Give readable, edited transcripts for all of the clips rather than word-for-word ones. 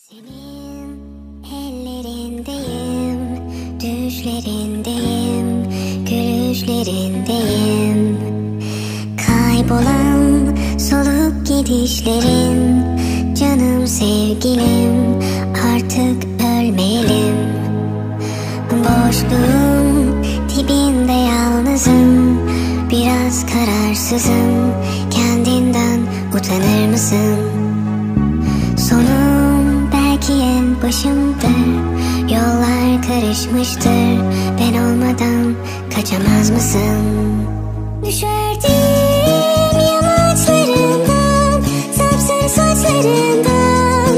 Senin ellerindeyim, düşlerindeyim, gülüşlerindeyim. Kaybolan solup gidişlerin, canım sevgilim, artık ölmeyelim. Boşluğun dibinde yalnızım, biraz kararsızım. Kendinden utanır mısın? Sonum belki en başımdır, yollar karışmıştır. Ben olmadan kaçamaz mısın? Düşerdim yamaçlarından, sapsarı saçlarından,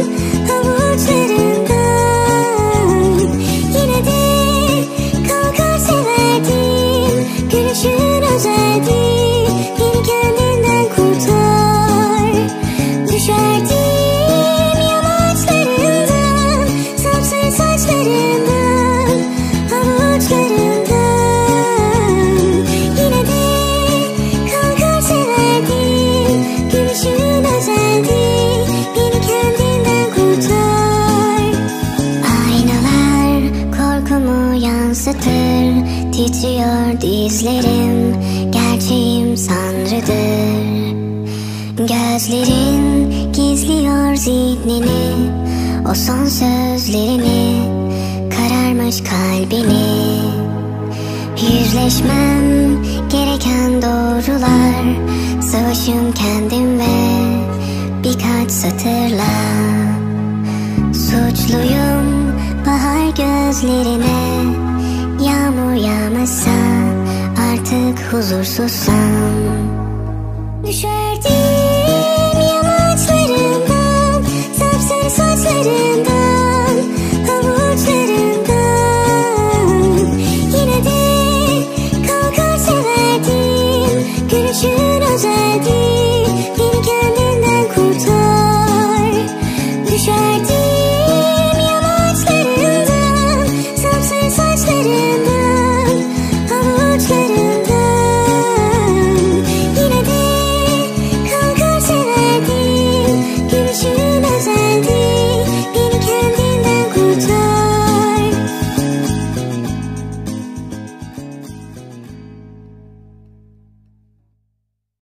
havuçlarından. Yine de kalkar severdim, gülüşün özeldi. Beni kendinden kurtar. Düşerdim titriyor dizlerim, gerçeğim sanrıdır. Gözlerin gizliyor zihnini, o son sözlerini, kararmış kalbini. Yüzleşmem gereken doğrular, savaşım kendim ve birkaç satırla. Suçluyum bahar gözlerine, yağmur yağmasa artık huzursuzsam. Düşerdim yamaçlarından, sapsarı saçlarından, havuçlarından. Yine de kalkar severdim, gülüşün özeldi.